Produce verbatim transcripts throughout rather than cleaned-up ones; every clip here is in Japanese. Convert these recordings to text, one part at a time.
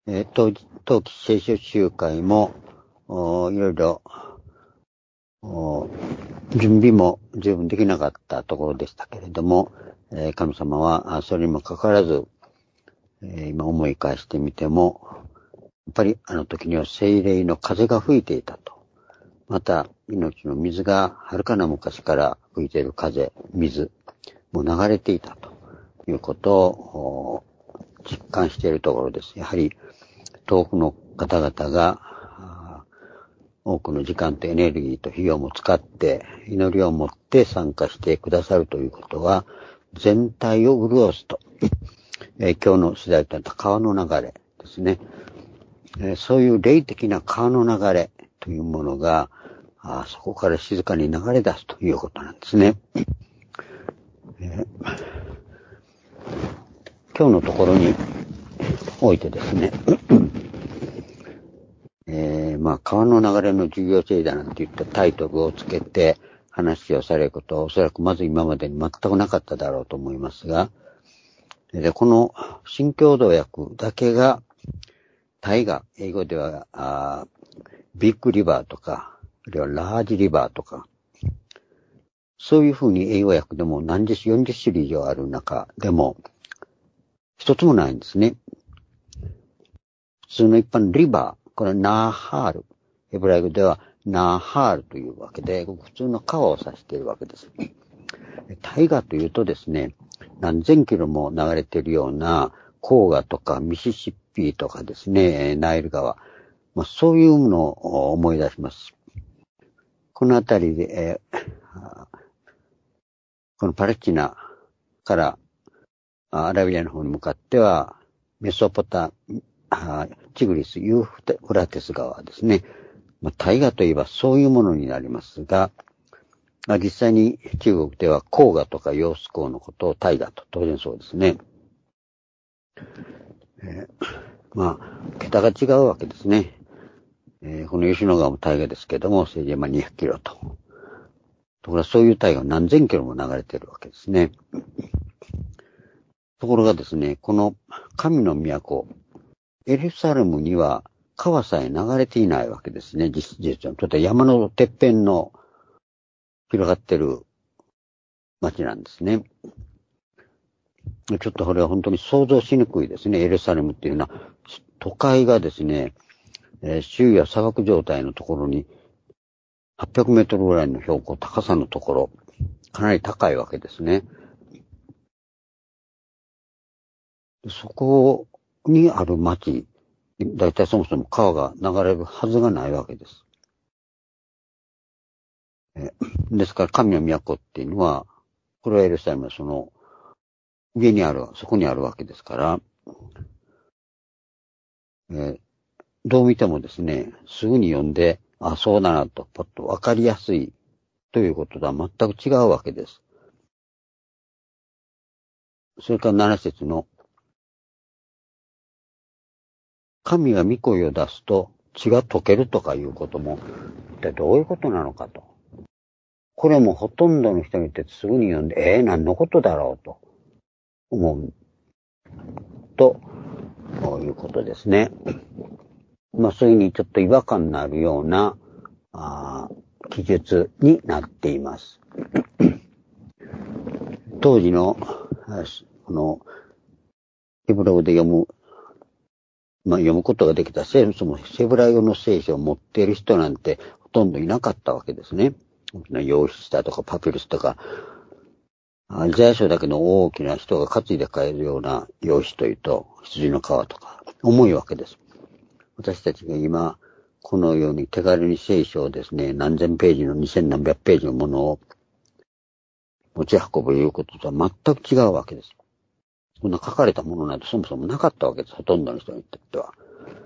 えー、冬季、冬季聖書集会も、いろいろ、準備も十分できなかったところでしたけれども、えー、神様はそれにもかかわらず、えー、今思い返してみても、やっぱりあの時には聖霊の風が吹いていたと。また、命の水が遥かな昔から吹いている風、水も流れていたということを実感しているところです。やはり遠くの方々が多くの時間とエネルギーと費用も使って祈りを持って参加してくださるということは全体を潤すと、えー、今日の次第となった川の流れですね、えー、そういう霊的な川の流れというものがあそこから静かに流れ出すということなんですね、えー、今日のところにおいてですねえー、まあ、川の流れの授業聖だなんて言ったタイトルをつけて話をされることはおそらくまず今までに全くなかっただろうと思いますが、でこの新共同訳だけが大河、英語ではあビッグリバーとか、あるいはラージリバーとか、そういうふうに英語訳でも何十種、よんじゅっ種類以上ある中でも一つもないんですね。普通の一般のリバー、これはナーハール。ヘブライ語ではナーハールというわけで、普通の川を指しているわけです。大河というとですね、何千キロも流れているような黄河とかミシシッピとかですね、ナイル川、まあ、そういうものを思い出します。このあたりで、えー、このパレスチナからアラビアの方に向かっては、メソポタ、チグリス、ユーフラテス川ですね。まあ、大河といえばそういうものになりますが、まあ、実際に中国では黄河とか揚子江のことを大河と、当然そうですね。えー、まあ、桁が違うわけですね。えー、この吉野川も大河ですけども、せいぜいまあにひゃくキロと。ところがそういう大河何千キロも流れているわけですね。ところがですね、この神の都、エルサレムには川さえ流れていないわけですね、実実は。ちょっと山のてっぺんの広がってる町なんですね。ちょっとこれは本当に想像しにくいですね、エルサレムっていうのは。都会がですね、えー、周囲は砂漠状態のところにはっぴゃくメートルぐらいの標高、高さのところ、かなり高いわけですね。そこにある町、だいたいそもそも川が流れるはずがないわけです。えですから神の都っていうのは、これはエルサレムはその上にある、そこにあるわけですから、えどう見てもですね、すぐに読んで、あ、そうだなと、パッとわかりやすいということとは全く違うわけです。それからなな節の、神が御声を出すと血が溶けるとかいうことも、一体どういうことなのかと。これもほとんどの人に言ってすぐに読んで、えー、何のことだろうと思う。ということですね。まあそういうふうにちょっと違和感のあるようなあ記述になっています。当時の、この、ヘブラ語で読む、まあ読むことができた聖書もヘブラ語の聖書を持っている人なんてほとんどいなかったわけですね。用紙だとかパピルスとか、イザヤ書だけの大きな人が担いで帰るような用紙というと、羊の皮とか、重いわけです。私たちが今、このように手軽に聖書をですね、何千ページの二千何百ページのものを持ち運ぶということとは全く違うわけです。こんな書かれたものなんてそもそもなかったわけです。ほとんどの人にとっては。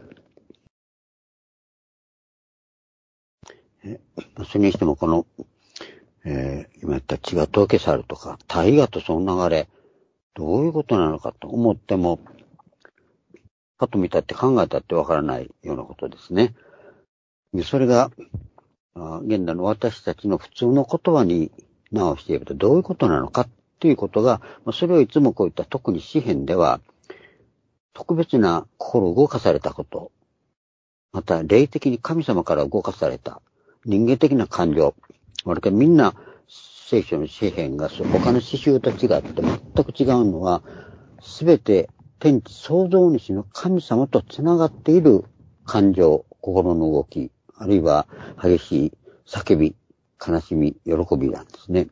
えそれにしてもこの、えー、今言った血が溶け去るとか、大河とその流れ、どういうことなのかと思っても、パッと見たって考えたってわからないようなことですね。でそれが、現代の私たちの普通の言葉に直しているとどういうことなのかっていうことが、それをいつもこういった特に詩編では特別な心を動かされたこと、また霊的に神様から動かされた人間的な感情、我々みんな聖書の詩篇が他の詩集と違って全く違うのは、すべて天地創造主の神様とつながっている感情、心の動き、あるいは激しい叫び、悲しみ、喜びなんですね。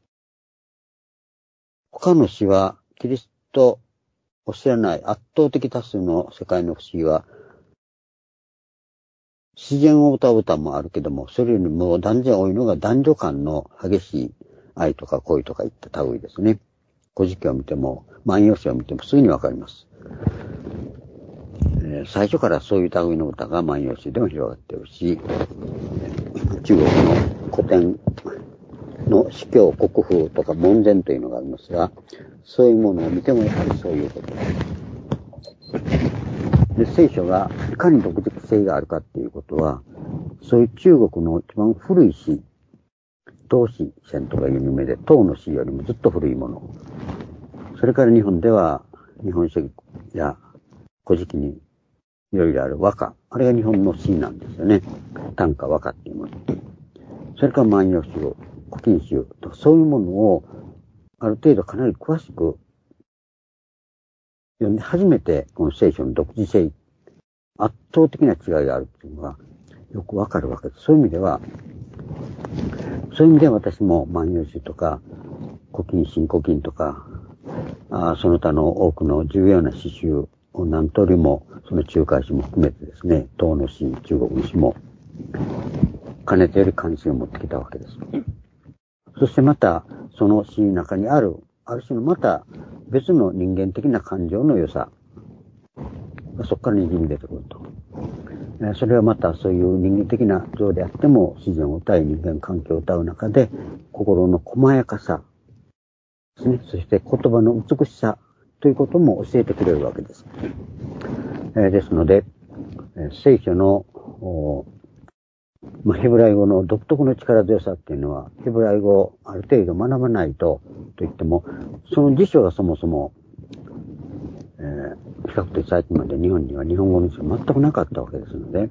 他の詩はキリストを知らない圧倒的多数の世界の詩は自然を歌う歌もあるけども、それよりも断然多いのが男女間の激しい愛とか恋とかいった類ですね。古事記を見ても、万葉集を見てもすぐにわかります。えー、最初からそういう類の歌が万葉集でも広がっているし、中国の古典の司教、国風とか門前というのがありますが、そういうものを見てもやはりそういうことです。で、聖書がいかに独自性があるかっていうことは、そういう中国の一番古い詩、唐詩選とかいう有名で、唐の詩よりもずっと古いもの。それから日本では、日本書紀や古事記にいろいろある和歌。あれが日本の詩なんですよね。短歌和歌っていうもの。それから万葉集、古今集とかそういうものをある程度かなり詳しく読んで初めてこの聖書の独自性、圧倒的な違いがあるっていうのがよくわかるわけです。そういう意味では、そういう意味では私も万葉集とか古今新古今とか、あその他の多くの重要な詩集を何通りも、その中華詩も含めてですね、唐の詩、中国の詩もかねてより関心を持ってきたわけです。そしてまた、その詩の中にある、ある種のまた別の人間的な感情の良さがそこからにじみ出てくると。それはまたそういう人間的な情であっても、自然を歌い人間関係を歌う中で、心の細やかさですね、そして言葉の美しさということも教えてくれるわけです。えー、ですので、聖書のまあ、ヘブライ語の独特の力強さっていうのは、ヘブライ語をある程度学ばないと、と言っても、その辞書がそもそも、えー、比較的最近まで日本には日本語の辞書全くなかったわけですので、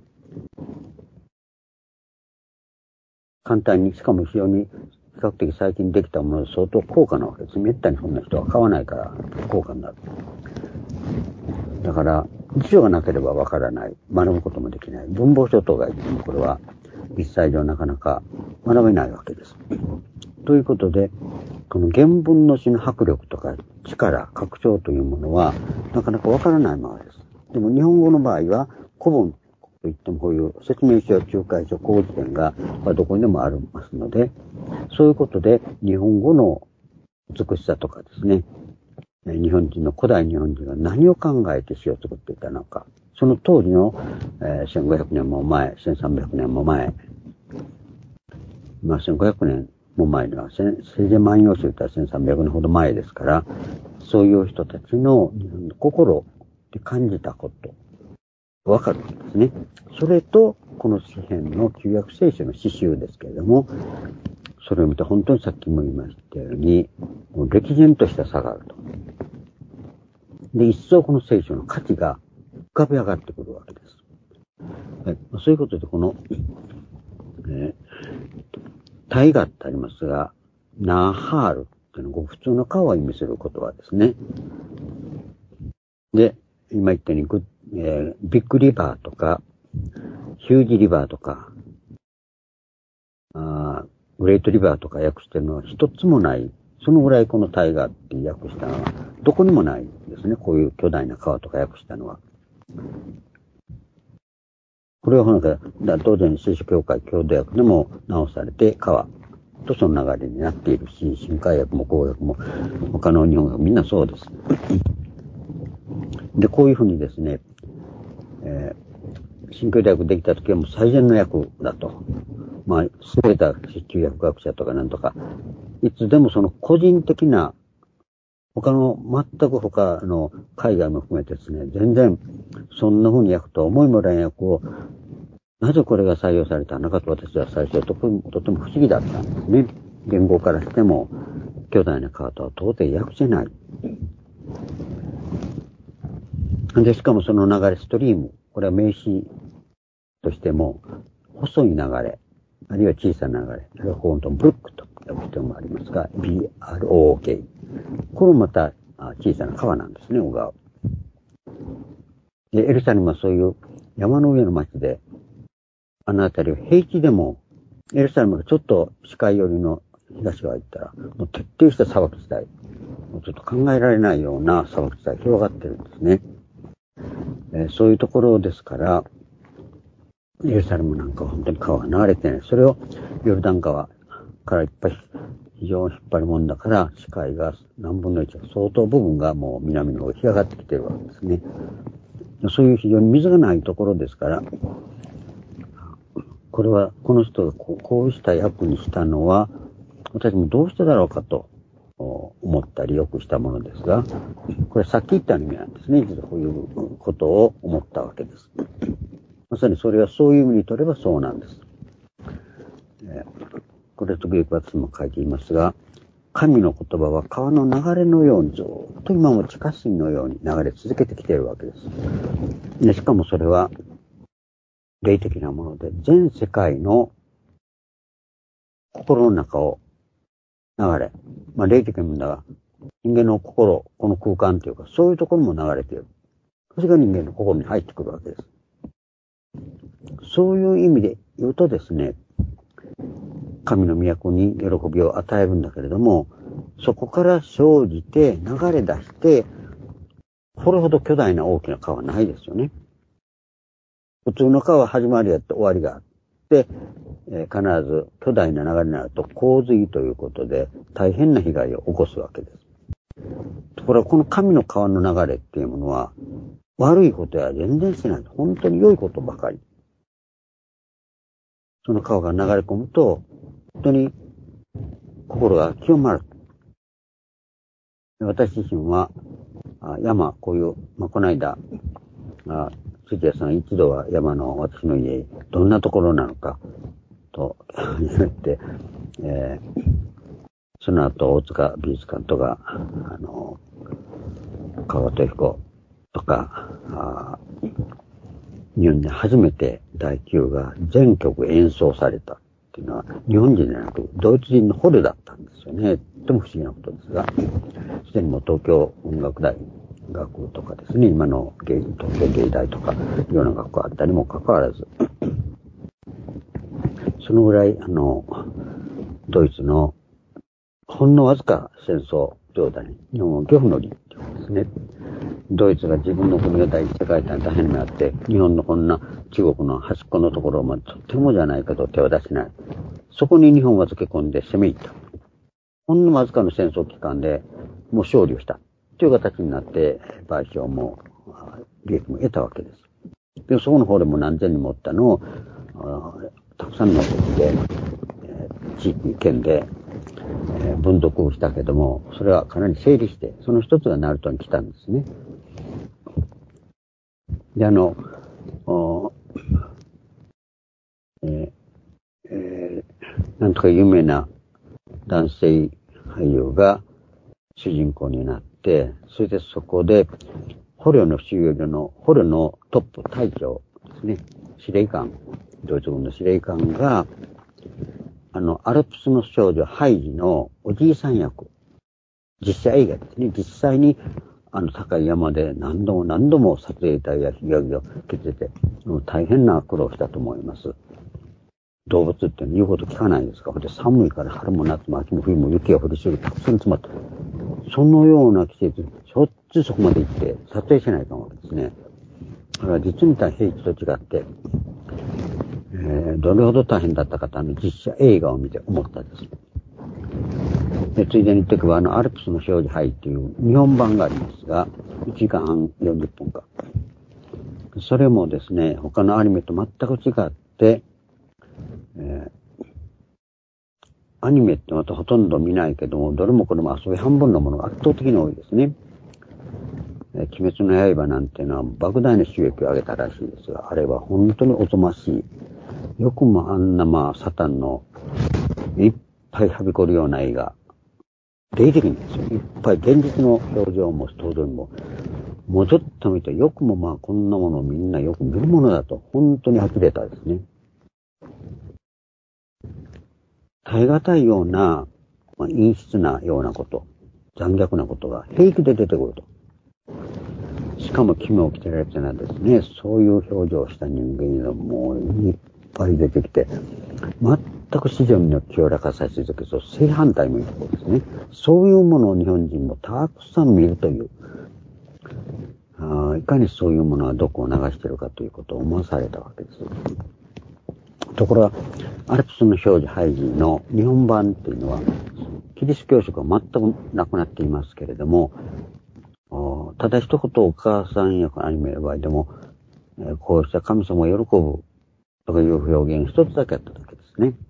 簡単に、しかも非常に比較的最近できたもので相当高価なわけです。めったにそんな人は買わないから高価になる。だから、辞書がなければわからない。学ぶこともできない。文法書等が言ってもこれは実際上なかなか学べないわけです。ということで、この原文の詩の迫力とか力、拡張というものはなかなかわからないままです。でも日本語の場合は古文といってもこういう説明書、仲介書、古辞典がどこにでもありますので、そういうことで日本語の美しさとかですね、日本人の古代日本人が何を考えて詩を作っていたのか。その当時の、えー、せんごひゃくねんも前、せんさんびゃくねんも前、まあせんごひゃくねんも前には、せいぜい万葉集というのはせんさんびゃくねんほど前ですから、そういう人たちの心で感じたこと、わかるわけですね。それと、この詩篇の旧約聖書の詩集ですけれども、それを見て本当にさっきも言いましたように、もう歴然とした差があると。で、一層この聖書の価値が浮かび上がってくるわけです。はい、そういうことで、この、えー、大河ってありますが、ナーハールっていうのはご普通の川を意味する言葉ですね。で、今言ったようにグ、えー、ビッグリバーとか、ヒュージリバーとか、あグレートリバーとか訳してるのは一つもない。そのぐらいこの大河って訳したのはどこにもないですね。こういう巨大な川とか訳したのは。これはなんか当然聖書協会共同訳でも直されて川とその流れになっているし、新海訳も公訳も他の日本訳みんなそうです。で、こういうふうにですね、えー、新共同訳できた時はもう最善の訳だと。まあ、優れた中訳学者とかなんとか、いつでもその個人的な、他の、全く他の海外も含めてですね、全然そんな風に訳とは思いもらえない訳を、なぜこれが採用されたのかと私は最初ととても不思議だったんですね。言語からしても、巨大な川とは到底訳せない。 で、しかもその流れ、ストリーム、これは名詞としても、細い流れ、あるいは小さな流れ、あるいは本当ブルックと呼ぶ人もありますが、ビーアールオーケー。これもまた小さな川なんですね、小川。で、エルサレムはそういう山の上の町で、あの辺りは平地でも、エルサレムがちょっと視界寄りの東側行ったら、もう徹底した砂漠地帯。もうちょっと考えられないような砂漠地帯広がってるんですね。えー、そういうところですから、エルサレムなんかは本当に川が流れてない。それをヨルダン川からいっぱい非常に引っ張るもんだから、視界が何分の一、相当部分がもう南の方に干上がってきてるわけですね。そういう非常に水がないところですから、これは、この人がこうした役にしたのは、私もどうしてだろうかと思ったりよくしたものですが、これさっき言った意味なんですね。実はこういうことを思ったわけです。まさにそれはそういう意味にとればそうなんです。えー、これ時々私も書いていますが、神の言葉は川の流れのようにずっと今も地下水のように流れ続けてきているわけです。で、しかもそれは霊的なもので、全世界の心の中を流れ、まあ霊的なものだが、人間の心、この空間というか、そういうところも流れている。それが人間の心に入ってくるわけです。そういう意味で言うとですね、神の都に喜びを与えるんだけれども、そこから生じて流れ出して、これほど巨大な大きな川はないですよね。普通の川は始まりやって終わりがあって、えー、必ず巨大な流れになると洪水ということで大変な被害を起こすわけです。ところがこの神の川の流れっていうものは悪いことは全然しない。本当に良いことばかり。その川が流れ込むと、本当に心が清まる。私自身は、山、こういう、まあ、この間、辻谷さん一度は山の私の家、どんなところなのか、と言って、えー、その後、大塚美術館とか、あの、川戸彦とか、あ日本で初めて第九が全曲演奏されたっていうのは、日本人じゃなくドイツ人の捕虜だったんですよね。とても不思議なことですが、すでにもう東京音楽大学とかですね、今の芸東京芸大とか、いろんな学校あったにもかかわらず、そのぐらい、あの、ドイツのほんのわずか戦争状態に、日本は漁夫の利っていうんですね。ドイツが自分の国が第一世界大変になって、日本のこんな中国の端っこのところまでとてもじゃないかと手を出しない。そこに日本はつけ込んで攻め入った。ほんのわずかの戦争期間でもう勝利をした。という形になって、賠償も利益も得たわけです。で、そこの方でも何千人もおったのを、たくさんの国で、えー、地域、県で、えー、分読したけども、それはかなり整理して、その一つがナルトに来たんですね。で、あの、えーえー、なんとか有名な男性俳優が主人公になって、それでそこで、捕虜の収容所の、捕虜のトップ隊長ですね、司令官、ドイツ軍の司令官が、あの、アルプスの少女ハイジのおじいさん役、実写映画ですね、実際にあの高い山で何度も何度も撮影隊や被害を受けてて、大変な苦労したと思います。動物って言うこと聞かないですか。で寒いから春も夏も秋も冬も雪が降りしゅうたくさん詰まって、そのような季節、しょっちゅうそこまで行って撮影しないかんわけですね。だから実に大変平地と違って、えー、どれほど大変だったかとあの実写映画を見て思ったです。で、ついでに言っておけば、あの、アルプスの少女ハイっていう日本版がありますが、いちじかんはんよんじゅっぷんか。それもですね、他のアニメと全く違って、えー、アニメってまたほとんど見ないけども、どれもこれも遊び半分のものが圧倒的に多いですね。えー、鬼滅の刃なんていうのは莫大な収益を上げたらしいですが、あれは本当におぞましい。よくもあんなまあ、サタンのいっぱいはびこるような映画、霊的にですよ。いっぱい現実の表情も登場ももうちょっと見て、よくもまあこんなものをみんなよく見るものだと、本当に呆れたですね。耐え難いような、まあ、陰湿なようなこと、残虐なことが平気で出てくると。しかも奇妙を着てられてないですね、そういう表情をした人間がもういっぱい出てきて、全く市場の清らかさし続け、そう正反対もいいところですね。そういうものを日本人もたくさん見るという、あいかにそういうものは毒を流しているかということを思わされたわけです。ところが、アルプスの表示ハイジの日本版というのは、キリスト教色は全くなくなっていますけれども、ただ一言お母さん役アニメの場合でも、こうした神様を喜ぶとかいう表現一つだけあっただけですね。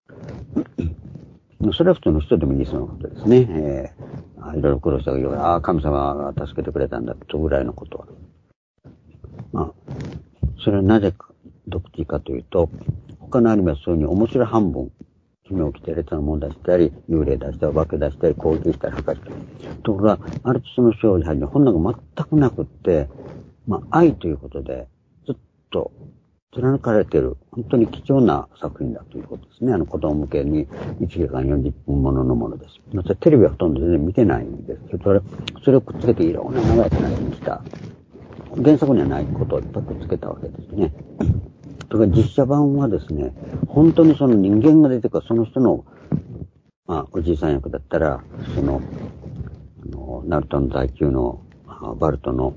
それは普通の人でもいいそうなことですね。えー、いろいろ苦労したけど、ああ、神様が助けてくれたんだとぐらいのことは。まあ、それはなぜか、どっちかというと、他のアニメはそういうふうに面白い半分、奇妙を着て列のもの出したり、幽霊出したり、お化け出したり、攻撃したり、破壊したり。ところが、アルプスの少女はじめ、本なんか全くなくって、まあ、愛ということで、ずっと貫かれている、本当に貴重な作品だということですね。あの子供向けにいちじかんよんじゅっぷんもののものです。またテレビはほとんど全然見てないんですけど、それ、それをくっつけていろんな長い話に来た。原作にはないことをいっぱいくっつけたわけですね。とか実写版はですね、本当にその人間が出てくるその人の、まあ、おじいさん役だったら、その、あの、ナルトの大宮のバルトの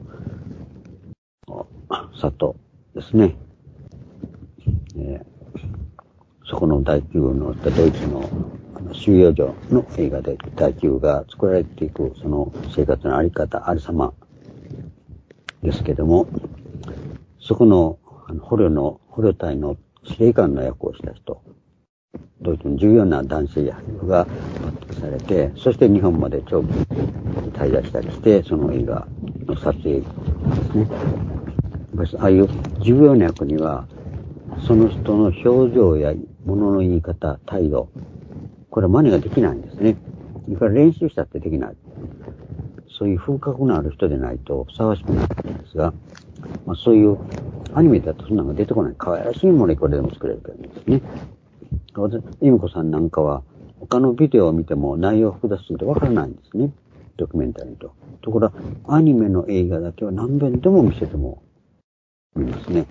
里ですね。えー、そこの大宮のドイツの収容所の映画で大宮が作られていくその生活のあり方、ありさまですけども、そこの捕虜の捕虜隊の司令官の役をした人、ドイツの重要な男性役が抜擢されて、そして日本まで長期滞在したりして、その映画の撮影ですね。ああいう重要な役には、その人の表情や物の言い方、態度、これは真似ができないんですね。いくら練習したってできない。そういう風格のある人でないとふさわしくないんですが、まあ、そういうアニメだとそんなのが出てこない。可愛らしいものいくらでも作れるけどですね。由美子さんなんかは他のビデオを見ても内容複雑すぎてわからないんですね。ドキュメンタリーと。ところがアニメの映画だけは何遍でも見せても見ますね。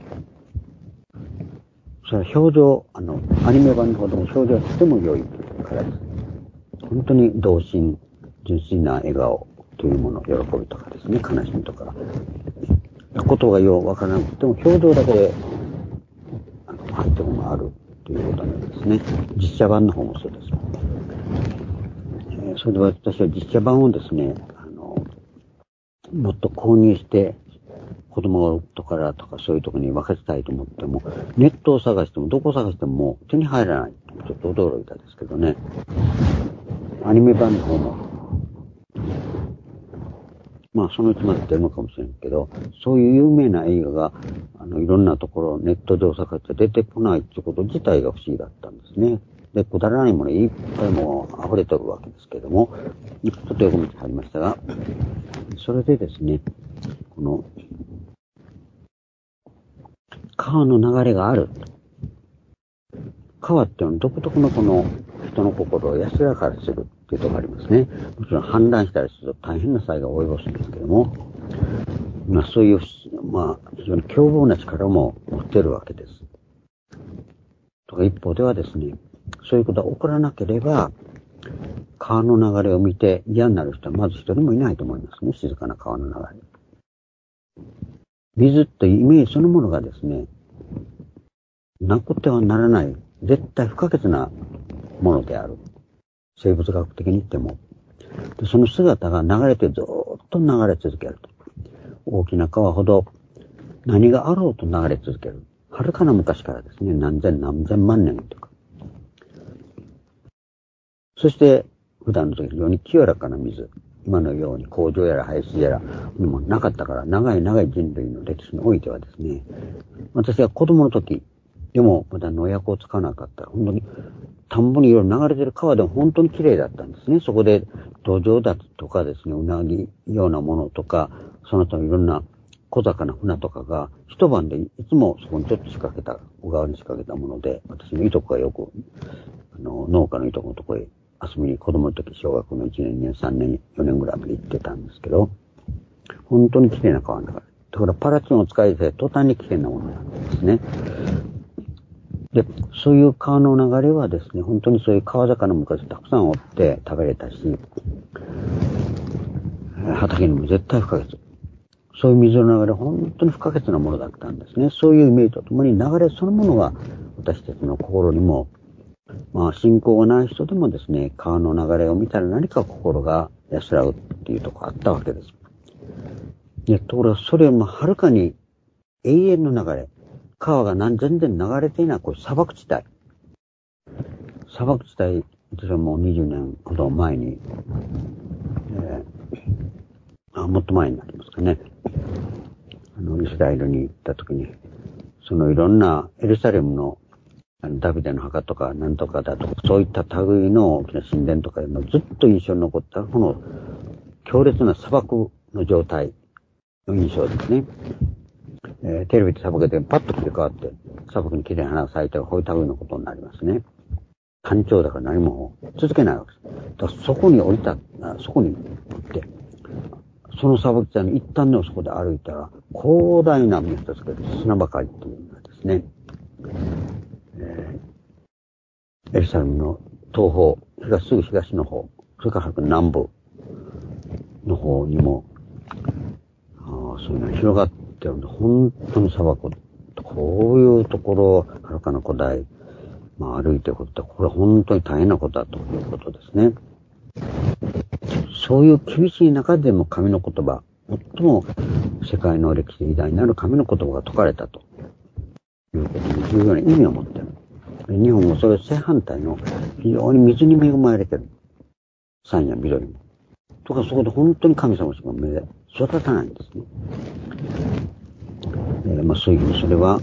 それは表情、あの、アニメ版のほども表情はとても良いからです。本当に童心、純粋な笑顔というもの、喜びとかですね、悲しみとか。ことがようわからなくても、表情だけで、あの、入ってもあるということなんですね。実写版の方もそうです。えー、それで私は実写版をですね、あの、もっと購入して、子供とからとかそういうところに分かちたいと思っても、ネットを探しても、どこを探しても手に入らない。ちょっと驚いたですけどね。アニメ版の方も、まあそのうちまで出るのかもしれんけど、そういう有名な映画が、あの、いろんなところ、ネット上探して出てこないっていうこと自体が不思議だったんですね。で、くだらないものいっぱいもう溢れてるわけですけども、ちょっとよく見てはりましたが、それでですね、この、川の流れがある。川っていうのは独特のこの人の心を安らかにするっていうところがありますね。もちろん氾濫したりすると大変な災害を及ぼすんですけども、まあそういう、まあ非常に凶暴な力も持っているわけです。とか一方ではですね、そういうことが起こらなければ、川の流れを見て嫌になる人はまず一人もいないと思いますね。静かな川の流れ。水というイメージそのものがですね、なくてはならない、絶対不可欠なものである。生物学的に言っても。でその姿が流れてずーっと流れ続けると。大きな川ほど何があろうと流れ続ける。はるかな昔からですね、何千何千万年とか。そして、普段の時非常に清らかな水。今のように工場やら排水やらにもなかったから、長い長い人類の歴史においてはですね、私が子供の時、でもまだ農薬を使わなかったら、本当に田んぼにいろいろ流れてる川でも本当に綺麗だったんですね。そこで土壌だとかですね、うなぎようなものとか、 その他のいろんな小魚な船とかが、一晩でいつもそこにちょっと仕掛けた、小川に仕掛けたもので、私のいとこがよく、あの、農家のいとこのとこへ遊びに子供の時、小学校のいちねん、にねん、さんねん、よねんぐらいまで行ってたんですけど、本当に綺麗な川の中で。だからパラチンを使いて途端に危険なものなんですね。で、そういう川の流れはですね、本当にそういう川魚も昔たくさんおって食べれたし、畑にも絶対不可欠。そういう水の流れ、本当に不可欠なものだったんですね。そういうイメージとともに流れそのものが私たちの心にも、まあ信仰がない人でもですね、川の流れを見たら何か心が安らぐっていうところがあったわけです。で、ところがそれもはるかに永遠の流れ。川が全然流れていない、これ砂漠地帯。砂漠地帯、私はもうにじゅうねんほど前に、えー、あ、もっと前になりますかね。あの、イスラエルに行った時に、そのいろんなエルサレムの、あのダビデの墓とかなんとかだとか、そういった類の大きな神殿とかのずっと印象に残ったこの強烈な砂漠の状態の印象ですね。えー、テレビで砂漠でパッと切り替わって、砂漠に綺麗な花が咲いて、こういう類のことになりますね。干潮だから何も続けないわけです。だからそこに降りた、そこに行って、その砂漠地帯の一旦のそこで歩いたら、広大な水とつける砂ばかりっていうのがですね、えー、エルサレムの東方、東すぐ東の方、それから南部の方にも、あそういうのが広がって、本当に砂漠、こういうところをはるかな古代、まあ、歩いていくことって、これは本当に大変なことだということですね。そういう厳しい中でも神の言葉、最も世界の歴史で偉大なる神の言葉が説かれたということに重要な意味を持っている。日本もそれ正反対の非常に水に恵まれている。山や緑も。とかそこで本当に神様しか目で育たないんですね。えー、まあそういうふうにそれは、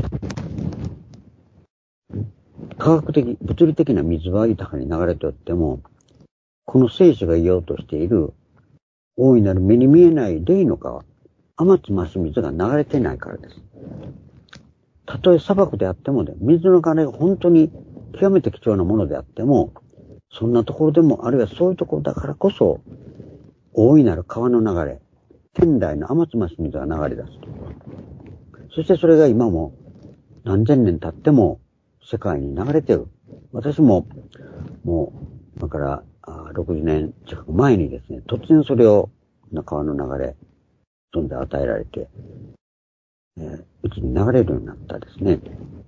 科学的、物理的な水は豊かに流れておっても、この聖書が言おうとしている大いなる目に見えない霊の川、天津増し水が流れていないからです。たとえ砂漠であってもね、水の流れが本当に極めて貴重なものであっても、そんなところでも、あるいはそういうところだからこそ、大いなる川の流れ、天台の天津増し水が流れ出すと。そしてそれが今も何千年経っても世界に流れてる。私も、もう、だからろくじゅうねん近く前にですね、突然それを川の流れ、飛んで与えられて、えー、うちに流れるようになったですね。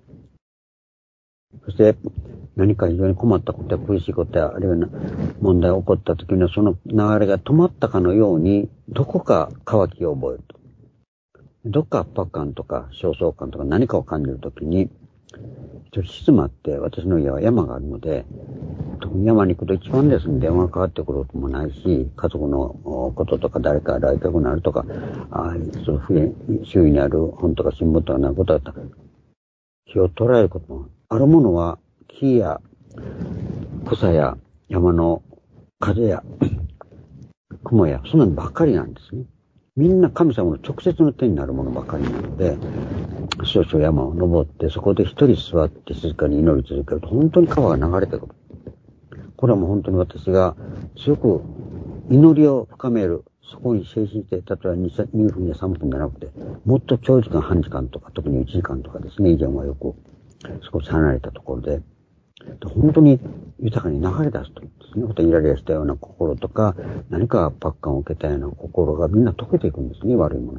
そして、何か非常に困ったことや苦しいことや、あるいは問題が起こった時には、その流れが止まったかのように、どこか渇きを覚えると。どっか圧迫感とか、焦燥感とか何かを感じるときに、一人静まって、私の家は山があるので、特に山に行くと一番ですね、電話がかかってくることもないし、家族のこととか誰か来客になるとか、あそう周囲にある本とか新聞とかなることだったら、気を捉えることも、あるものは木や草や山の風や雲や、そんなのばっかりなんですね。みんな神様の直接の手になるものばかりなので、少々山を登って、そこで一人座って静かに祈り続けると、本当に川が流れてくる。これはもう本当に私が強く祈りを深める、そこに精神して、例えばにふんやさんぷんじゃなくて、もっと長時間、半時間とか、特にいちじかんとかですね、以前はよく少し離れたところで、本当に豊かに流れ出すとですね、イライラしたような心とか、何か圧迫感を受けたような心がみんな溶けていくんですね、悪いもの。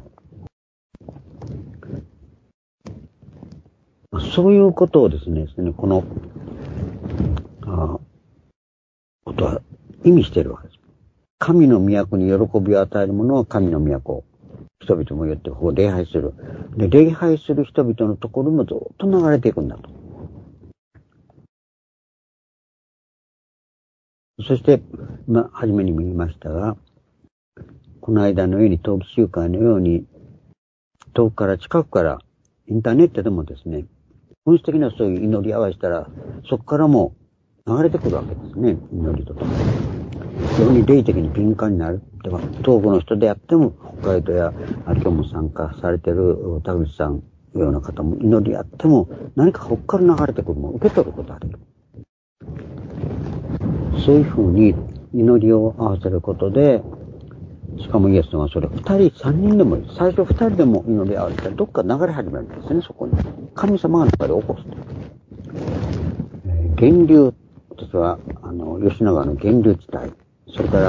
そういうことをですね、この、あことは意味しているわけです。神の都に喜びを与えるものは神の都。人々も言って、ここを礼拝する。で、礼拝する人々のところもずっと流れていくんだと。そして、まあ、初めにも言いましたが、この間のように冬季集会のように、遠くから近くから、インターネットでもですね、本質的なそういう祈り合わせたら、そこからも流れてくるわけですね、祈りとともに。 非常に霊的に敏感になる。では、東部の人であっても、北海道や今日も参加されている田口さんのような方も祈りあっても、何かここから流れてくるものを受け取ることができる。そういうふうに祈りを合わせることで、しかもイエス様はそれ二人、三人でもいい。最初二人でも祈り合わせたらどっか流れ始めるんですね、そこに。神様が中で起こすと。えー、源流、私は、あの、吉永の源流地帯、それから、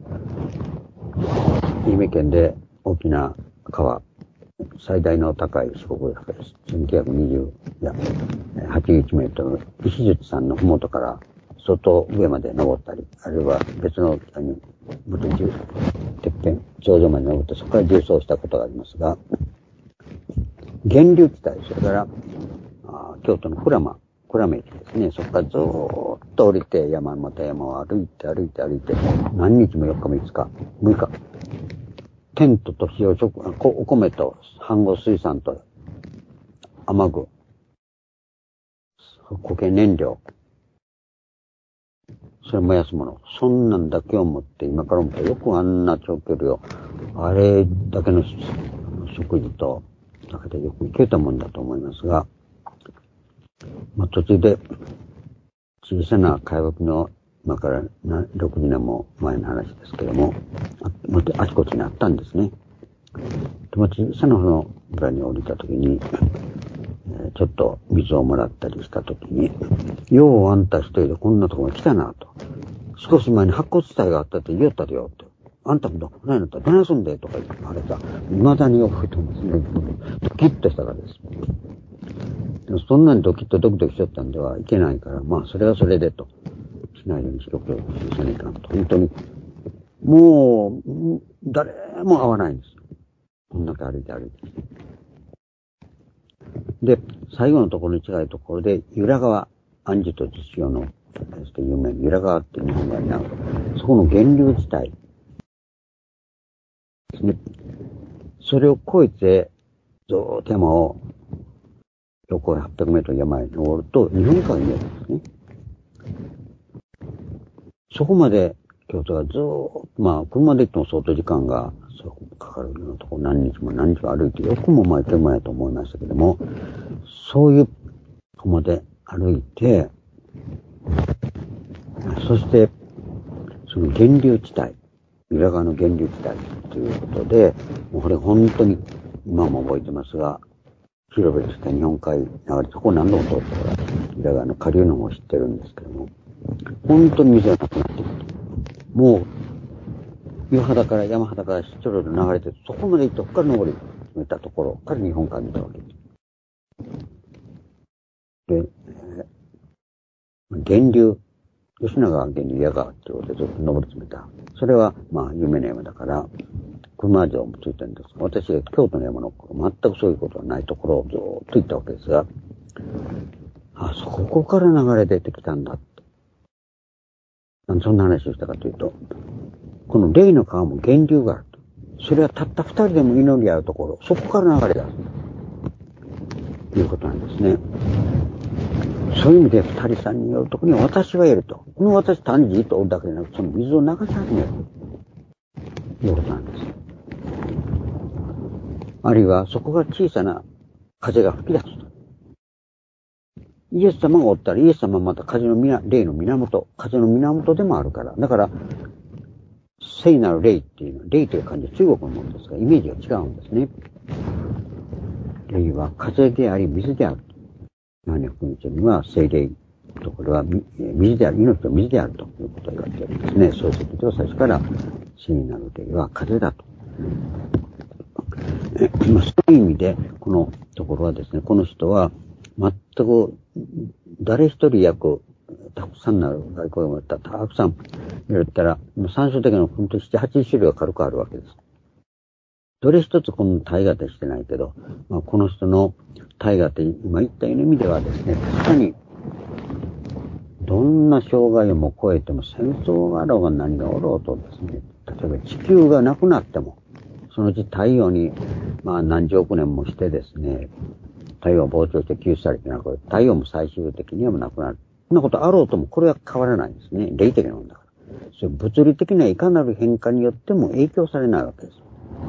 愛媛県で大きな川、最大の高い四国です。せんきゅうひゃくにじゅう、いや、はちじゅういちメートル、石術山のふもとから相当上まで登ったり、あるいは別の北に、もっとてっぺん、頂上まで登って、そこから重走したことがありますが、源流地帯、それから、あ京都の鞍馬、鞍馬駅ですね、そこからずーっと降りて、山また山を歩いて歩いて歩いて、何日もよっかもいつか、むいか、テントと火を食、お米と飯合水産と雨具、固形燃料、それ燃やすもの。そんなんだけを持って、今から思ったらよくあんな長距離を、あれだけの食事と、だけでよく行けたもんだと思いますが、まあ、途中で小さな海vựcの、今からろくじゅうねんも前の話ですけども、あ, あちこちにあったんですね。でも小さな方の村に降りたときに、えー、ちょっと水をもらったりしたときに、ようあんた一人でこんなところに来たなと。少し前に白骨死体があったって言おったでよって。あんたもどこないのってどないすんでとか言ってあれさ、未だに覚えてますね。ドキッとしたからです。でもそんなにドキッとドキドキしちゃったんではいけないから、まあそれはそれでと。しないようにしろくしないかんと。本当に、もう、誰も会わないんです。こんだけ歩いて歩いて。で、最後のところに近いところで、由良川、安住と実用の、有名な由良川っていう日本がになる。そこの源流地帯ですね。それを越えて、ずーっと山を、標高はっぴゃくメートル山へ登ると、日本海が見えるんですね。そこまで京都がずーっと、まあ、車で行っても相当時間がかかるようなところ、何日も何日も歩いて、よくも巻いてもやと思いましたけども、そういうとこまで歩いて、そして、その源流地帯、裏側の源流地帯ということで、もうこれ本当に今も覚えてますが、広々した日本海流れ、そこを何度も通ったから、裏側の下流の方を知ってるんですけども、本当に水がなくなってくる。もう、岩肌から山肌からちょろちょろ流れて、そこまで行って、そこから登り決めたところから日本海見たわけです。で、えー、源流、吉永川源流矢川っていうことでずっと登り詰めた。それは、まあ、有名な山だから、車城もついてるんですが、私が京都の山の全くそういうことはないところをずっと行ったわけですが、あ、そこから流れ出てきたんだって。そんな話をしたかというと、この霊の川も源流があると。それはたった二人でも祈り合うところ、そこから流れ出すということなんですね。そういう意味で二人三人寄るところに私はいると。この私単にじっとおるだけでなく、その水を流し始めるということなんです。あるいはそこが小さな風が吹き出すと。イエス様がおったら、イエス様はまた風のみな、霊の源、風の源でもあるから。だから、聖なる霊っていうのは、霊という漢字は中国のものですが、イメージが違うんですね。霊は風であり、水である。ヨハネ福音書には、聖霊とこれは水である、命と水であるということを言われているんですね。そういうことでは最初から、聖なる霊は風だと。そういう意味で、このところはですね、この人は、全く、誰一人役、たくさんなる外交を持った、たくさん入れたら、参照的な本当になな、はち種類が軽くあるわけです。どれ一つこの体型してないけど、まあ、この人の体型、今言ったような意味ではですね、確かに、どんな障害をも超えても、戦争があろうが何がおろうとですね、例えば地球がなくなっても、そのうち太陽に、まあ何十億年もしてですね、太陽が膨張して吸収されてなく、太陽も最終的にはなくなる。そんなことあろうともこれは変わらないんですね。霊的なものだから。 そういう物理的ないかなる変化によっても影響されないわけです。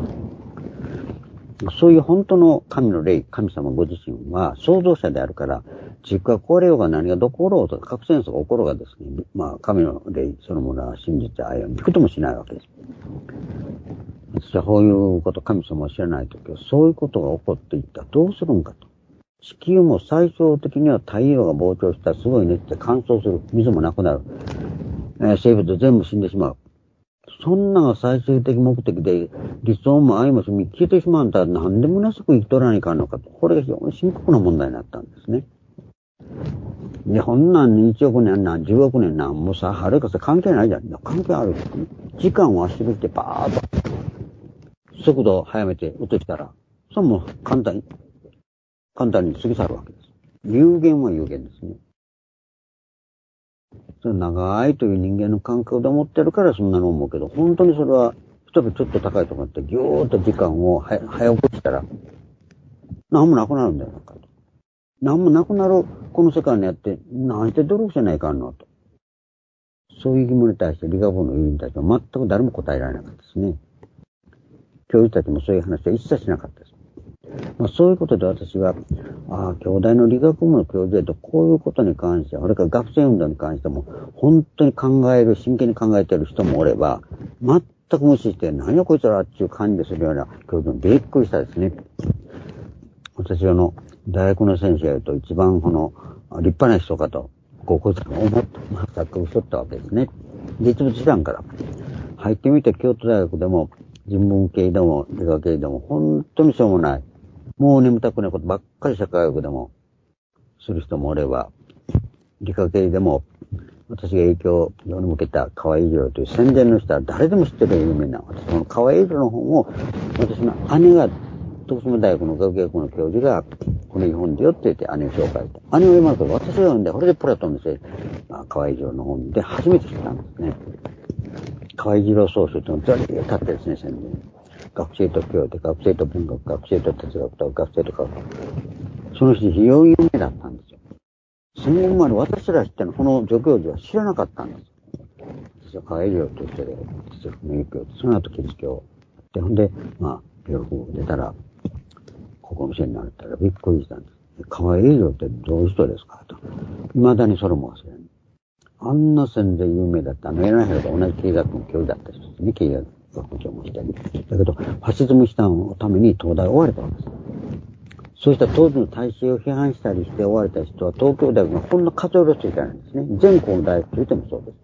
そういう本当の神の霊、神様ご自身は創造者であるから、地球が壊れようが何がどこおろうとか核戦争が起ころうがですね、まあ神の霊そのものは真実愛を聞くともしないわけです。私はこういうこと、神様を知らないときは、そういうことが起こっていったらどうするんかと。地球も最終的には太陽が膨張したらすごい熱で乾燥する。水もなくなる。えー、生物全部死んでしまう。そんなが最終的目的で、理想も愛も消えてしまうんだら何でもなしく生きとらないかんのかと。これが非常に深刻な問題になったんですね。で、ほんなんいちおくねんなん、じゅうおくねんなん、もうさ、はるかさ関係ないじゃん。関係ある。時間を圧縮してバーッと、速度を速めて落としたら、それも簡単に、簡単に過ぎ去るわけです。有限は有限ですね。それ長いという人間の感覚で思ってるからそんなの思うけど、本当にそれは、例えばちょっと高いところってぎゅーっと時間を早送したら、何もなくなるんだよ、なんかと。何もなくなるこの世界にあって、なんて努力しないかんのと。そういう疑問に対して理学部の友人たちは全く誰も答えられなかったですね。教授たちもそういう話は一切しなかったです。まあ、そういうことで私は、ああ、兄弟の理学部の教授だとこういうことに関しては、それから学生運動に関しても、本当に考える、真剣に考えている人もおれば、全く無視して、何をこいつらっていう感じでするような教授もびっくりしたですね。私はの、大学の先生やると一番この、立派な人かと、高校生が思って、まあ、錯覚しとったわけですね。実物知らんから。入ってみて京都大学でも、人文系でも、理科系でも、本当にしょうもない。もう眠たくないことばっかり社会学でもする人もおれば、理科系でも私が影響を向けた河合一郎という宣伝の人は誰でも知ってる有名な、私この河合一郎の本を私の姉が徳島大学の学学の教授がこの本でよって言って姉を紹介して、姉を読まれたら私が読んで、これでプラトンのせい、河合一郎の本で初めて知ったんですね。河合一郎総書というのをずっと立ってですね、宣伝。学生と教育、学生と文学、学生と哲学と学生と科学。その人非常に有名だったんですよ。戦後まで私ら知ってのこの助教授は知らなかったんです。私は河合一郎としてで、哲学の影響、その後キリスト教で、ほんで、まあ、病気出たら、ここのせいになったらびっくりしたんです。河合一郎ってどういう人ですかと。未だにそれも忘れない。あんな宣伝有名だった、あの、柳原と同じ経営学の教授だった人ですね、経営学。学長もしたり。だけど、ファシズム批判のために東大を追われたわけです。そうした当時の体制を批判したりして追われた人は東京大学のこんな数える人いたんですね。全校の大学といってもそうです。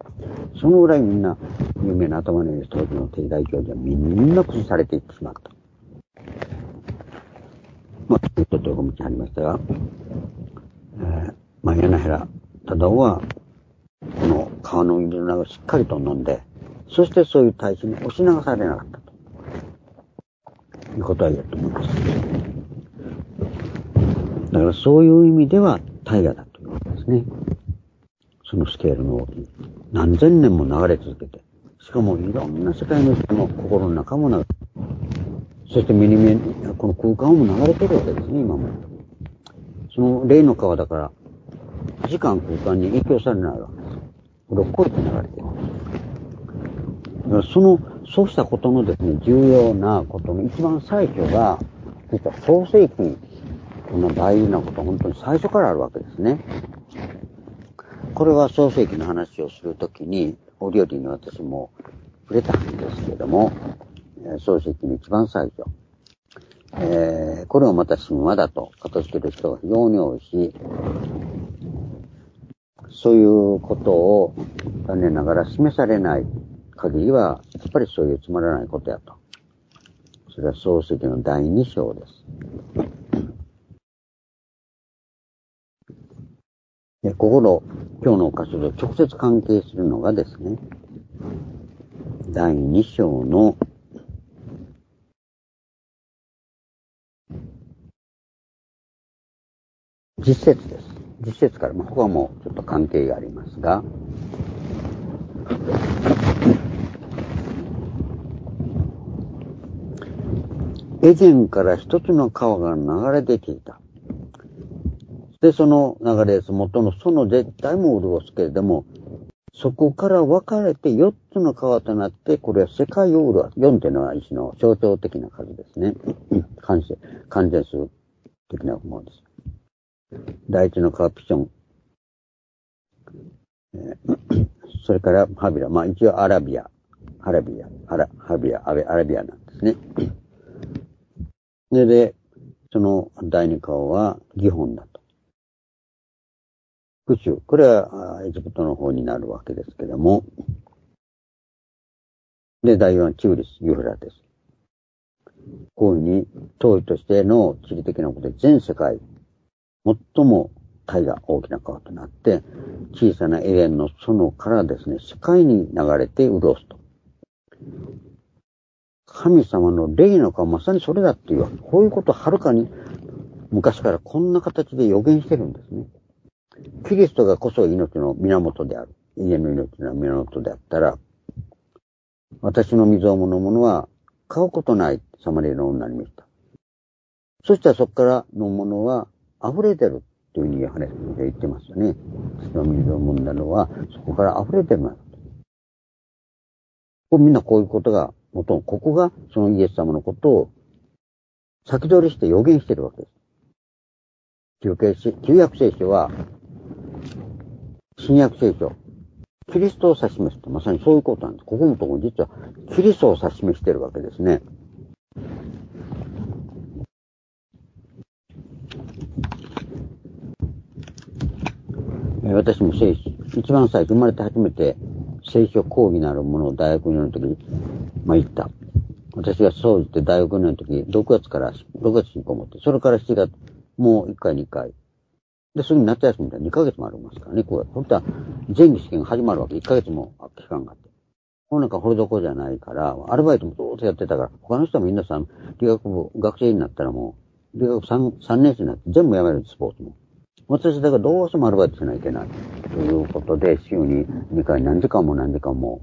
そのぐらいみんな有名な頭のいい当時の帝大教授はみんな崩されていってしまった。まあ、ちょっと横道ありましたが、えー、まあ、柳原忠夫は、この川の水の流をしっかりと飲んで、そしてそういう体制に押し流されなかったということは言えると思います。だからそういう意味では大河だということですね。そのスケールの大きい。何千年も流れ続けて、しかもいろんな世界の人の心の中も流れて、そして目に見え、この空間も流れてるわけですね、今も。その霊の川だから、時間空間に影響されないわけです。これを超えて流れてる。その、そうしたことのですね、重要なことの一番最初が、実は創世記に、この大事なこと、本当に最初からあるわけですね。これは創世記の話をするときに、折々に私も触れたんですけれども、創世記の一番最初。えー、これをまた神話だと片付ける人が非常に多いし、そういうことを残念ながら示されない限りは、やっぱりそういうつまらないことやと。それは創世記のだいに章です。で、ここの今日の箇所と直接関係するのがですね、だいに章の実節です。実節から、まあ、ここはもうちょっと関係がありますが、以前から一つの川が流れ出ていた。で、その流れです。元のその絶対も潤すけれども、 そこから分かれてよっつの川となって、これは世界を潤す。よんというのは石の象徴的な数ですね。関数、関連数的なものです。第一の川ピション。えー、それからハビラ。まあ一応アラビア。アラビア。アラ、ハビア、アラビアなんですね。で、で、その第二川はギホンだと。クシュ。これはエジプトの方になるわけですけども。で、第四はチューリス、ユーフラテス。こういうふうに、当位としての地理的なことで全世界、最も大河大きな川となって、小さなエレンの園からですね、世界に流れて潤すと。神様の霊の川、まさにそれだっていう、こういうことをはるかに昔からこんな形で予言してるんですね。キリストがこそ命の源である。家の命の源であったら、私の水を飲む者は買うことないサマリアの女に見せた。そしたらそこから飲む者は溢れてるというふうにヨハネスが言ってますよね。私の水を飲んだのはそこから溢れてるのだ。こうみんなこういうことが、もともここがそのイエス様のことを先取りして予言してるわけです。旧約聖旧約聖書は、新約聖書、キリストを指し示すとまさにそういうことなんです。ここのところ実はキリストを指し示してるわけですね。私も聖書、一番最初生まれて初めて聖書講義なるものを大学にの時に、まあ言った。私がそう言って大学の時、ろくがつから、ろくがつにこもって、それからしちがつ、もういっかいにかい。で、すぐに夏休みみたいににかげつもありますからね、こうやって。本当は前期試験が始まるわけ、いっかげつも期間があって。このなんかこれどころじゃないから、アルバイトもどうせやってたから、他の人もみんなさ、理学部、学生になったらもう、理学 3, 3年生になって全部辞めるんです、スポーツも。私だからどうしてもアルバイトしないといけない。ということで、週ににかい何時間も何時間も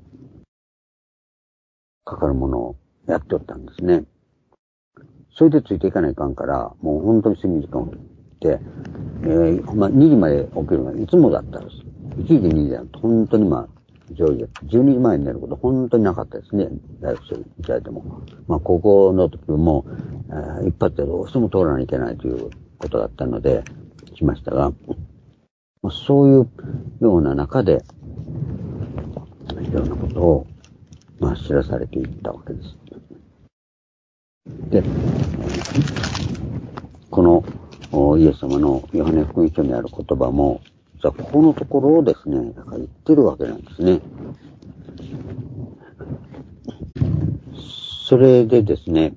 かかるものをやっておったんですね。それでついていかないかんから、もう本当に睡眠時間を取って、えー、まあ、にじまで起きるのがいつもだったんです。いちじにじだと本当にまあ、上位で、じゅうにじまえに寝ること本当になかったですね。大学生にいただいても。まあ、高校の時も、えー、一発でどうしても通らなきゃいけないということだったので、しましたが、まあ、そういうような中で、いろんなことを、まあ、知らされていったわけです。で、このイエス様のヨハネ福音書にある言葉も、実はここのところをですね、だから言ってるわけなんですね。それでですね、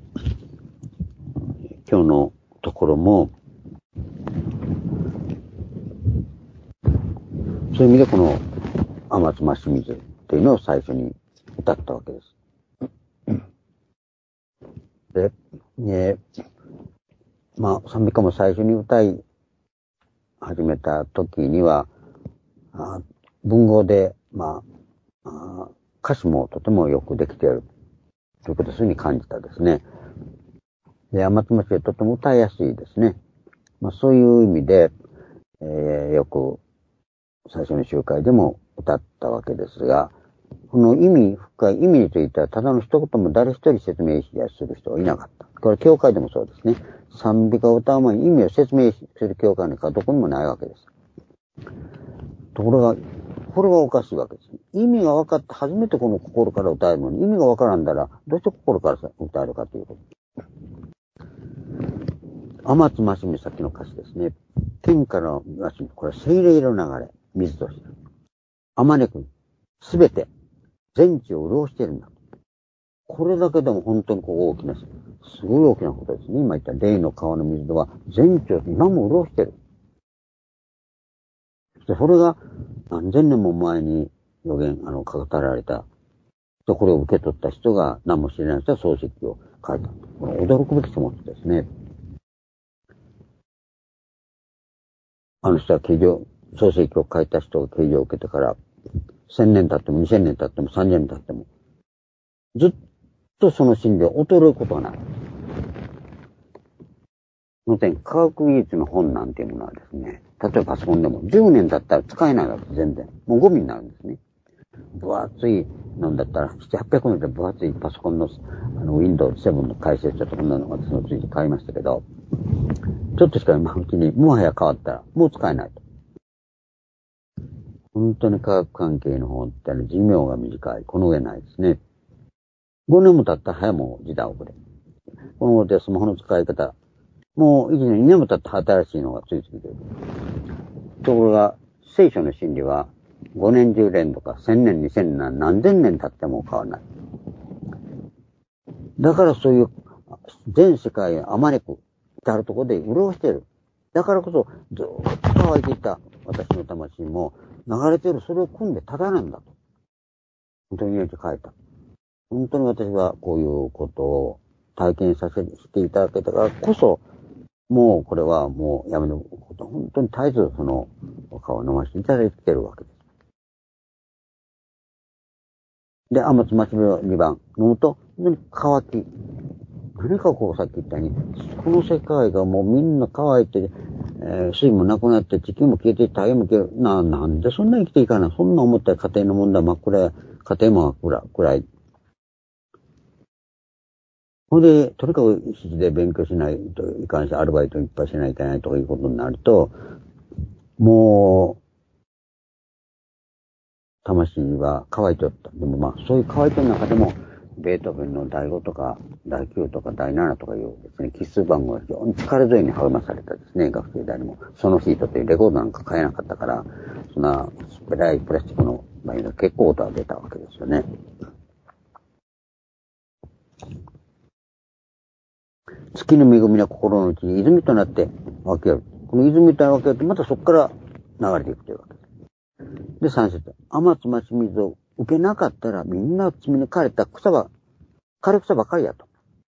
今日のところも、そういう意味でこの天津増水っていうのを最初に歌ったわけです。で、ね、まあ、賛美歌も最初に歌い始めた時には、あ文豪で、まあ、あ歌詞もとてもよくできているということをそういうふうに感じたですね。で、天津増はとても歌いやすいですね。まあ、そういう意味で、えー、よく最初の集会でも歌ったわけですが、この意味、深い意味については、ただの一言も誰一人説明する人はいなかった。これ、教会でもそうですね。賛美歌を歌う前に意味を説明する教会なんかどこにもないわけです。ところが、これはおかしいわけです。意味が分かって初めてこの心から歌えるのに、意味が分からんだら、どうして心から歌えるかということ。天津増水、さっきの歌詞ですね。天からの増水、これは精霊の流れ、水として。あまねく、すべて、全地を潤しているんだ。これだけでも本当にこう大きな、すごい大きなことですね。今言った霊の川の水では、全地を今も潤している。それが何千年も前に予言、あの、語られた。これを受け取った人が、何も知れない人は漱石を書いた。これ驚くべきものですね。あの人は形状、漱石を書いた人が形状を受けてから、千年経っても二千年経っても三千年経っても、ずっとその真理を衰えることはない。その点、科学技術の本なんていうものはですね、例えばパソコンでもじゅうねん経ったら使えないわけです、全然。もうゴミになるんですね。 分厚いのだったら、ななひゃく、はっぴゃくメートル分厚いパソコンの、あの、ウィンドウセブン の解説書とか、こんなの私のついて買いましたけど、ちょっとしか今うちに、もはや変わったら、もう使えないと。本当に科学関係の方って寿命が短い。この上ないですね。ごねんも経ったら早もう時代遅れ。この頃でスマホの使い方、もういちねん、にねんも経ったら新しいのがついてきてる。ところが、聖書の真理は、ごねん、じゅうねんとか、せんねん、にせんねん、何千年経っても変わらない。だからそういう、全世界あまねく、至るところで潤している。だからこそ、ずーっと乾いていた私の魂も、流れているそれを組んでただなんだと。本当に命変えた。本当に私はこういうことを体験させていただけたからこそ、もうこれはもうやめること、本当に絶えずそのお顔を飲ませていただいているわけです。で、天津町のにばん飲むと、本当に乾き。何かこうさっき言ったように、この世界がもうみんな乾いて、えー、水もなくなって地球も消えて太陽も消える。な、なんでそんな生きていかな。そんな思ったら家庭の問題真っ暗や、家庭も真っ暗い。ほんで、とにかく必死で勉強しないといかんし、アルバイトいっぱいしないといけないということになると、もう、魂は乾いておった。でもまあ、そういう乾いてる中でも、ベートーベンのだいごとか、だいきゅうとかだいななとかいうですね、奇数番号が非常に力強いに励まされたですね、学生代にも。そのヒートというレコードなんか買えなかったから、そんな、スペライプラスチックの場合が結構音が出たわけですよね。月の恵みは心のうちに泉となって分ける。この泉と分けるとまたそこから流れていくというわけです。で、三節。天津町水を受けなかったらみんな罪に枯れた草ば、枯れ草ばかりやと。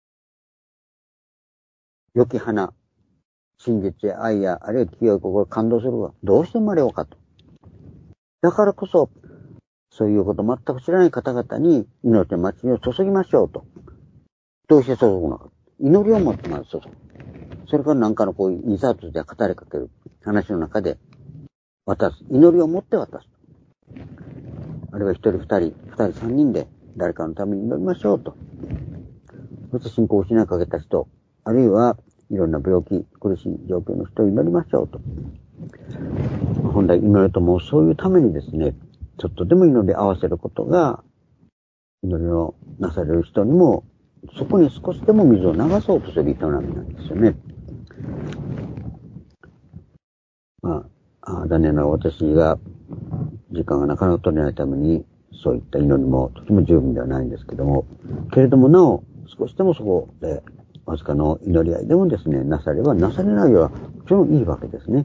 良き花、真実や愛や、あるいは清い心、感動するはどうして生まれようかと。だからこそ、そういうこと全く知らない方々に命の町を注ぎましょうと。どうして注ぐのか。祈りを持ってまず注ぐ。それから何かのこういう二冊で語りかける話の中で渡す。祈りを持って渡す。あるいは一人二人、二人三人で誰かのために祈りましょうと。そして信仰を失いかけた人、あるいはいろんな病気、苦しい状況の人を祈りましょうと。本来祈りともそういうためにですね、ちょっとでも祈り合わせることが、祈りをなされる人にも、そこに少しでも水を流そうとする営みなんですよね。まあ、残念な私が時間がなかなか取れないために、そういった祈りもとても十分ではないんですけども、けれどもなお、少しでもそこで、わずかの祈り合いでもですね、なさればなされないようは、もちろんいいわけですね。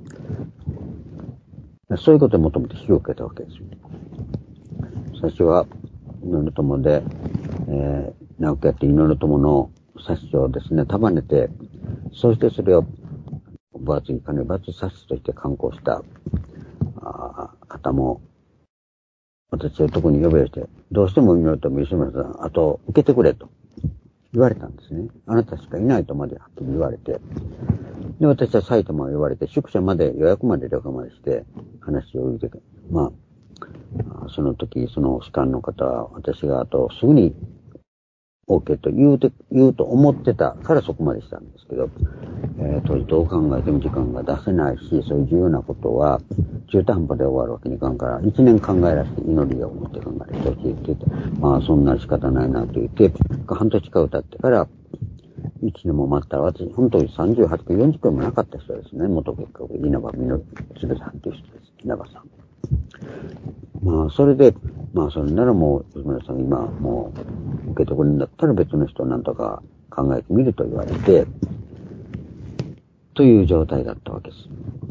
そういうことを求めて引き受けたわけです。私は、祈る友で、えー、長くやって祈る友の冊子をですね、束ねて、そしてそれを分厚い金分厚い冊子として刊行した方も、私を特に呼び出して、どうしても祈る友吉村さん、あと受けてくれと言われたんですね。あなたしかいないとまではっきり言われて、で、私は埼玉を呼ばれて、宿舎まで、予約まで旅館までして、話を言うて、まあ、その時、その士官の方は、私があとすぐに OK と言うて、言うと思ってたからそこまでしたんですけど、えー、当時どう考えても時間が出せないし、そういう重要なことは、中途半端で終わるわけにいかんから、一年考えらして祈りを持って考えてほしいって言って、まあ、そんな仕方ないなと言って、半年間経ってから、一年も待ったら、私、本当にさんじゅうはちくん、よんじゅっくんもなかった人ですね。元結局、稲葉みのつべさんという人です。稲葉さん。まあ、それで、まあ、それならもう、吉村さん、今、もう、受け取るんだったら別の人をなんとか考えてみると言われて、という状態だったわけです。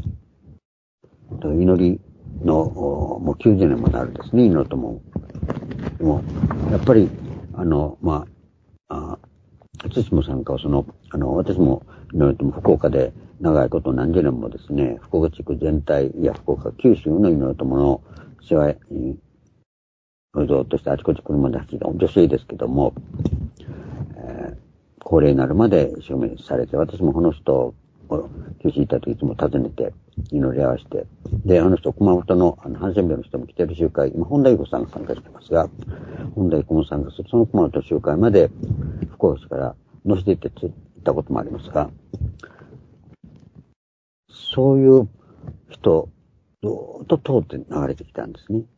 祈りの、もうきゅうじゅうねんもなるんですね、祈るとも。でも、やっぱり、あの、まあ、あつしもさんかはその、あの、私も、福岡で長いこと何十年もですね、福岡地区全体、いや、福岡、九州の祈り友の世話に、おぞとしてあちこち車で走った女性ですけども、えー、高齢になるまで証明されて、私もこの人九州にいた時いつも訪ねて、祈り合わせて、で、あの人、熊本の、あの、ハンセン病の人も来てる集会、今、本田裕子さんが参加してますが、本田裕子も参加する、その熊本集会まで、福岡市から乗せていって行ったこともありますが、そういう人、ずーっと通って流れてきたんですね。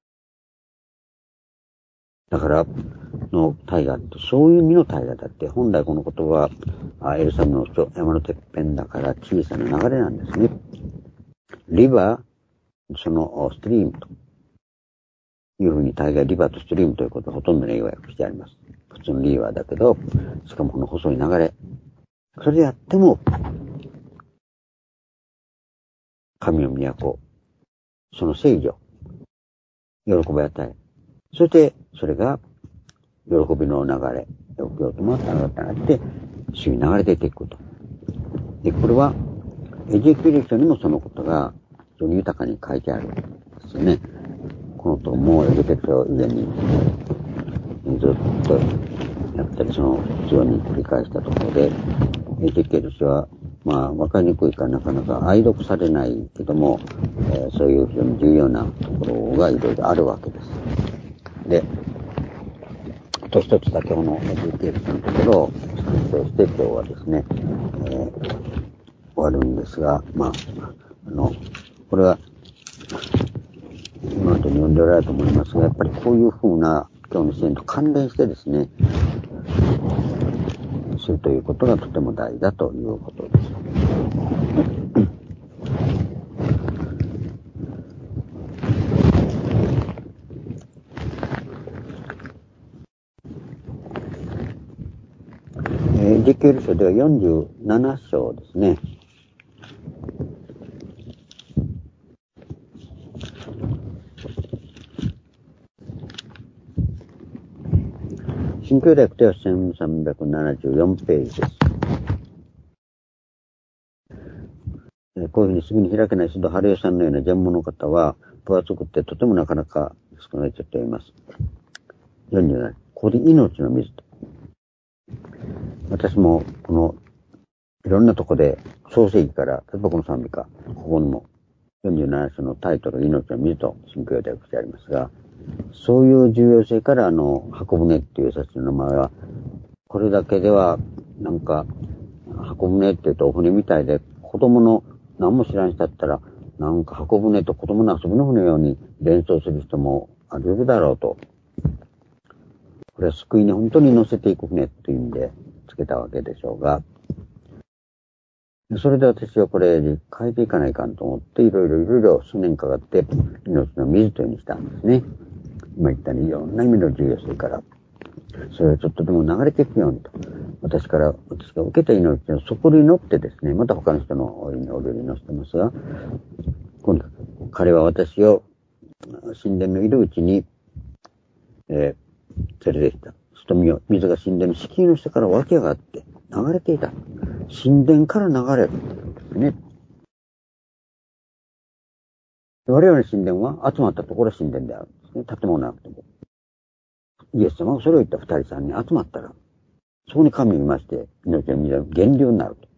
だから、の大河って、そういう意味の大河だって、本来この言葉は、エルサレムの山のてっぺんだから小さな流れなんですね。リバー、そのストリームというふうに大概リバーとストリームということはほとんどの英語訳してあります。普通のリーバーだけど、しかもこの細い流れ。それでやっても、神の都、その聖女、喜びを与え、そして、それが、喜びの流れ、喜びを伴った流れとなって、主に流れていくと。で、これは、エゼキエル書にもそのことが、非常に豊かに書いてあるんですよね。このともエゼキエル書以前に、ずっとやったり、その、必要に繰り返したところで、エゼキエル書は、まあ、わかりにくいからなかなか愛読されないけども、えー、そういう非常に重要なところがいろいろあるわけです。で、あと一つだけこのエゼキエル書のところを参照して今日はですね、えー、終わるんですが、まあ、あの、これは、今までに読んでおられると思いますが、やっぱりこういうふうな今日の視点と関連してですね、するということがとても大事だということです。エゼキエル書ではよんじゅうなな章ですね。新教訳ではせんさんびゃくななじゅうよんページです。こういうふうにすぐに開けない須藤春代さんのようなジャンモの方は、分厚くてとてもなかなか少ないと言います。よんじゅうなな。ここで命の水と。私も、この、いろんなとこで、創世記から、例えばこの賛美歌、ここにも、よんじゅうなな章のタイトル、命の水と新教訳でしてありますが、そういう重要性から、あの、箱舟っていう冊子の名前は、これだけでは、なんか、箱舟って言うとお船みたいで、子供の何も知らん人だったら、なんか箱舟と子供の遊びの船のように連想する人もあり得るだろうと。これは救いに本当に乗せていく船っていう意味でつけたわけでしょうが、それで私はこれに変えていかないかんと思って、いろいろいろいろ数年かかって、命の水というにしたんですね。今言ったようにいろんな意味の重要性から、それをちょっとでも流れていくようにと。私から、私が受けた命の底に乗ってですね、また他の人のお祈りに乗せてますが、今度、彼は私を神殿のいるうちに、えー、連れてきた。すとみを、水が神殿の敷居の下から湧き上がって流れていた。神殿から流れるんですね。我々の神殿は集まったところ神殿であるんですね。建物なくても。イエス様がそれを言った二人さんに集まったら、そこに神を見まして、命の水が源流になると。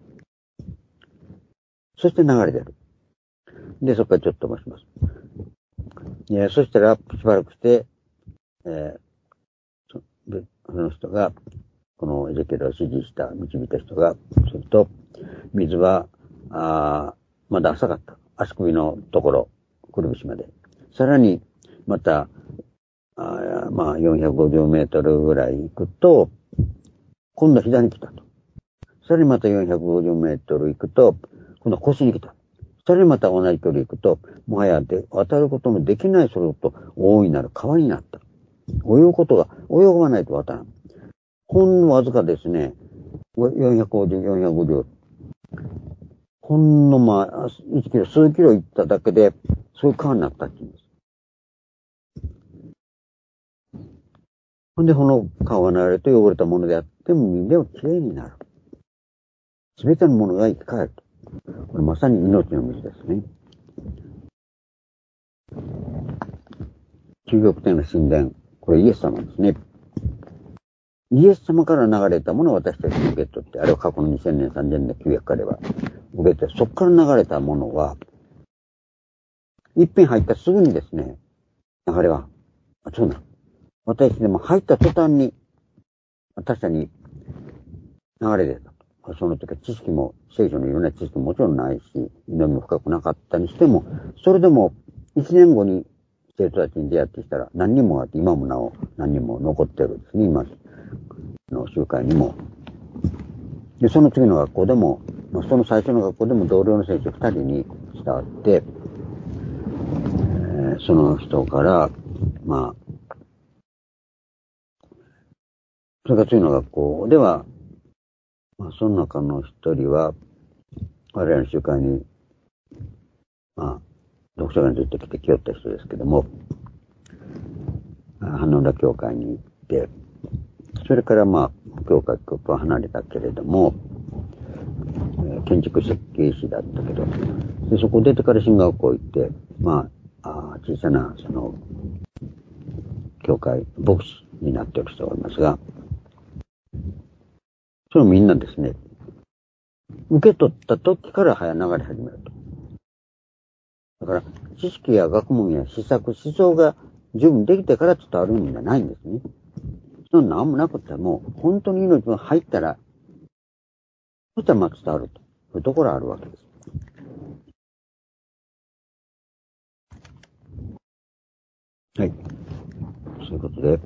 そして流れ出る。で、そこからちょっと申します。えー、そしたら、しばらくして、えー、そ, その人が、このエゼキエルを指示した、導いた人が、すると、水は、あまだ浅かった。足首のところ、くるぶしまで。さらに、また、あまあ、よんひゃくごじゅうメートルぐらい行くと、今度は膝に来たと。さらにまたよんひゃくごじゅうメートル行くと、今度は腰に来た。さらにまた同じ距離行くと、もはやで渡ることのできないそれと大いなる川になった。泳ぐことが、泳がないと渡らん。ほんのわずかですね、よんひゃくごじゅう、よんひゃくごじゅう。ほんのまあ、いちキロ、数キロ行っただけで、そういう川になったって言うんです。ほんで、この川が流れると汚れたものであっても、水ではきれいになる。すべてのものが生き返ると。これまさに命の水ですね。究極的な神殿。これイエス様ですね。イエス様から流れたものを私たちに受け取って、あれは過去のにせんねん、さんぜんねん、きゅうひゃくからは、 植えて、そこから流れたものは、一品入ったすぐにですね、流れは、あ、そうな。私でも入った途端に、確かに流れでたと。その時は知識も、聖書のいろんな知識ももちろんないし、祈りも深くなかったにしても、それでも一年後に生徒たちに出会ってきたら何人もあって、今もなお何人も残ってるんですね、今の集会にも。で、その次の学校でも、まあ、その最初の学校でも同僚の先生二人に伝わって、えー、その人から、まあ、それから次の学校では、まあ、その中の一人は、我々の集会に、まあ、読書会にずっと来てきよった人ですけども、花浦教会に行って、それからまあ、教会とは離れたけれども、えー、建築設計士だったけど、でそこを出てから進学校行って、まあ、あ小さな、その、教会、牧師になっている人がいますが、それをみんなですね、受け取った時から流れ始めると。だから、知識や学問や施策、思想が十分できてから伝わるんじゃないんですね。そんな何もなくても、本当に命が入ったら、そしたらまあ伝わると。そういうところあるわけです。はい。そういうことで、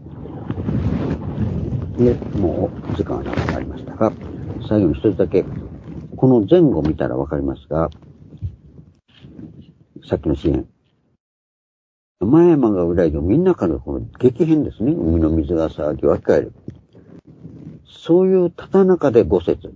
で、もう時間がなくなりましたが、最後に一つだけ、この前後見たらわかりますが、さっきの詩篇。山々が裏切るみんなからこの激変ですね。海の水が騒ぎ湧き返る。そういうただ中で五節。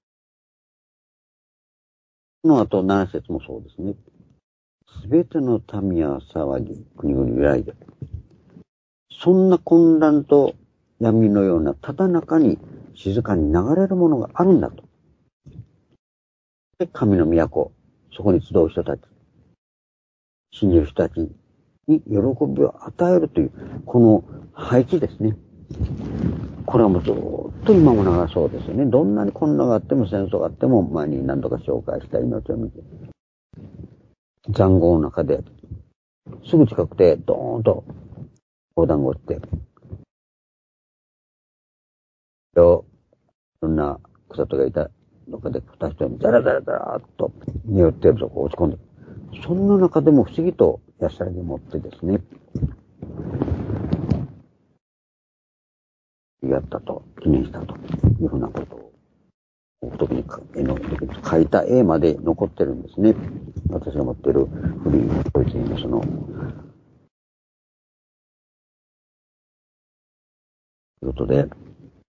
その後七節もそうですね。すべての民は騒ぎ、国々揺らいで。そんな混乱と闇のようなただ中に静かに流れるものがあるんだと。で、神の都、そこに集う人たち、信じる人たちに喜びを与えるという、この配置ですね。これはもうずっと今も長そうですよね。どんなに混乱があっても戦争があっても前に何度か紹介した命を見て。塹壕の中で、すぐ近くでドーンと砲弾が落ちて、いろんな草とかいたのかで二人にザラザラザラーっと匂ってるとこ落ち込んで、そんな中でも不思議と安らぎを持ってですね、やったと、記念したというふうなことを、特に絵の描いた絵まで残ってるんですね。私が持ってる古いドイツのその、ということで、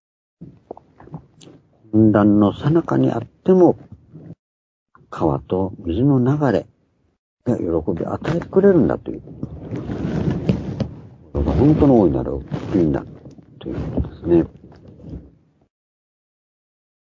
混乱の最中にあっても、川と水の流れが喜びを与えてくれるんだという。本当の大いなる福音だということです。